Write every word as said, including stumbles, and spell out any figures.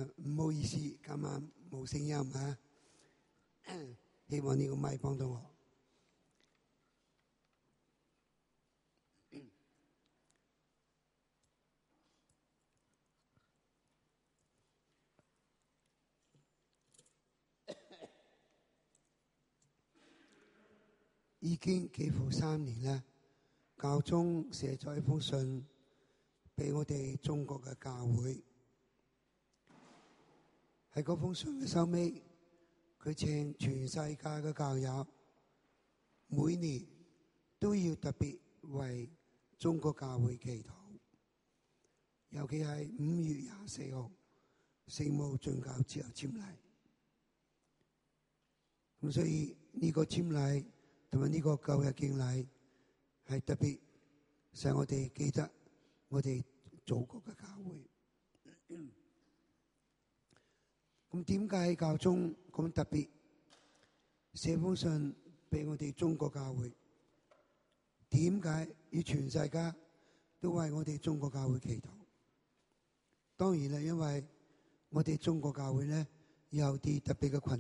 誒唔好意思，今晚冇聲音啊！希望呢個咪幫到我。已經幾乎三年啦，教宗寫咗一封信俾我哋中國嘅教會。喺嗰封信嘅收尾，佢請全世界嘅教友每年都要特別為中國教會祈禱，尤其係五月廿四號聖母進教之後瞻禮。咁所以呢個瞻禮同埋呢個舊日敬禮係特別使我哋記得我哋祖國嘅教會。咁點解教宗咁特別寫封信俾我哋中國教會？點解要全世界都為我哋中國教會祈禱？當然啦，因為我哋中國教會咧有啲特別嘅群